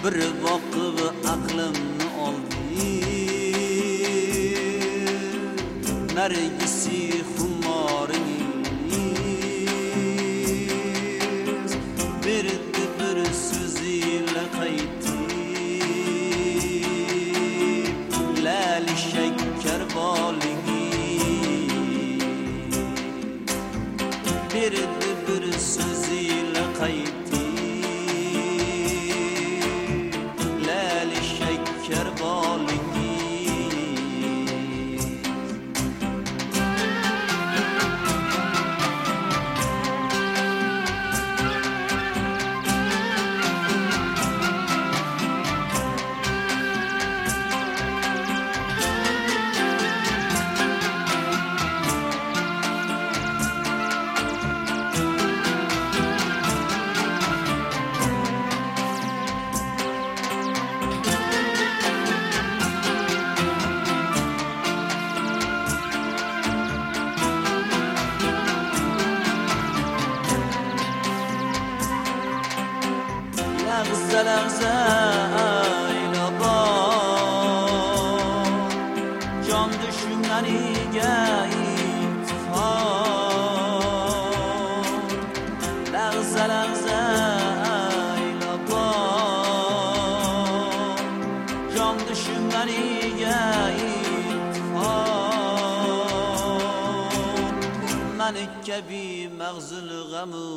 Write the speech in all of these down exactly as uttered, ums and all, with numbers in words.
bir boqib aqlimni oldi nargisi xumoringiz berdi bir so'zingla qaytib lali shakkar bolingiz berdi bir so'zingla qaytib لغزه لغزه ایلابا جان دشمنیگه اتفاق لغزه لغزه ایلابا جان دشمنیگه اتفاق من که بی مغز الغمو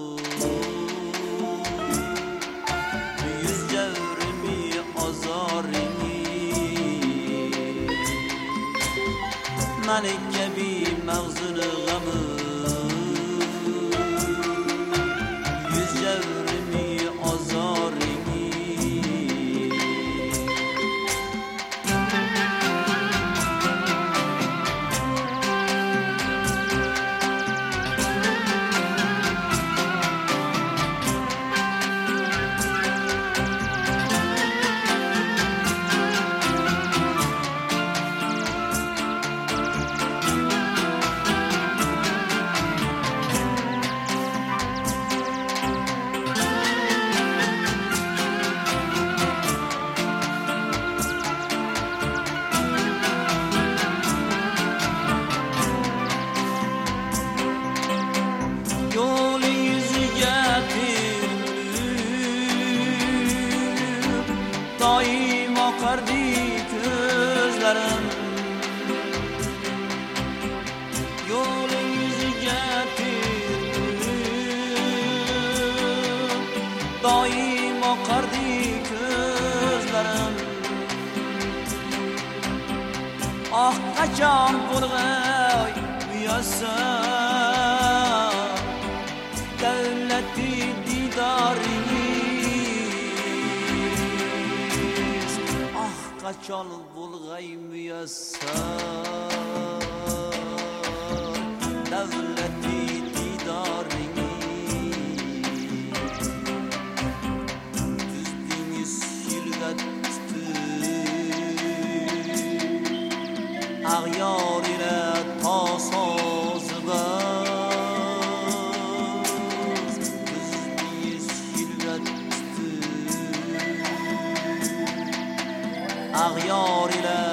جورمی آزارمی من که بی مغزن غم yüz جورمی آزارمی daim akardı gözlerim yolun yüzü getirdim daim akardı gözlerim ah kaçan bulgay uyasa devleti didarını kaçan bulgay müyessar devleti didarını düzdüğünüz hilvetti ağyar ile ta sazı baz düzdüğünüz hilvetti ağyar ile